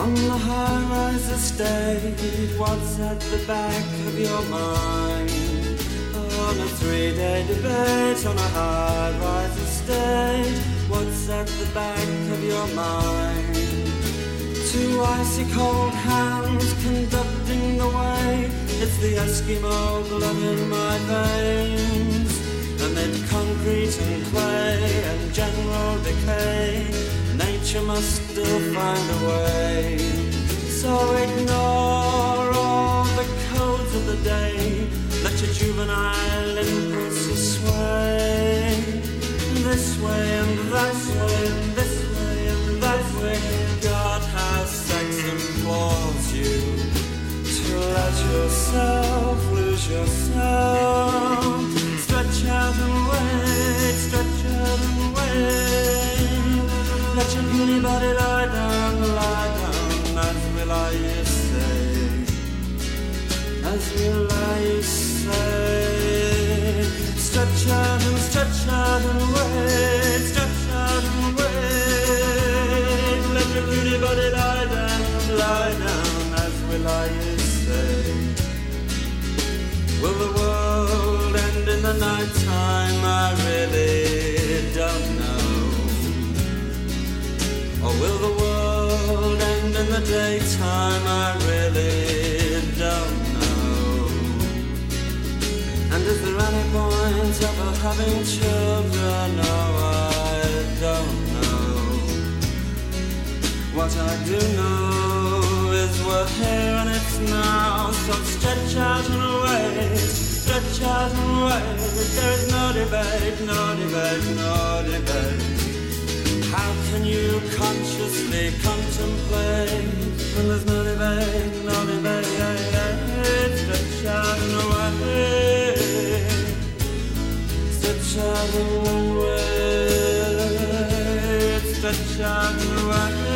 On the high-rise estate, what's at the back of your mind? On a 3-day debate on a high-rise estate, what's at the back of your mind? Two icy cold hands conducting the way, it's the Eskimo blood in my veins. Amid concrete and clay and general decay, nature must still find a way. So ignore all the codes of the day, let your juvenile impulses sway. This way and that way and this way and that way, God has sex implores you to let yourself lose yourself. Stretch out and wait, stretch out and wait. Let your puny body lie down, as will I you say, as will I you say. Stretch out and wait, stretch out and wait. Let your puny body lie down, as will I you say. Will the world end in the night time? I really don't know. Or will the world end in the daytime? I really don't know. And is there any point ever having children? No, I don't know. What I do know is we're here and it's now. So stretch out and wait, stretch out and wait. There is no debate, no debate, no debate. How can you consciously contemplate when there's no debate, no debate? Stretch out and wait, stretch out and wait, stretch out and wait.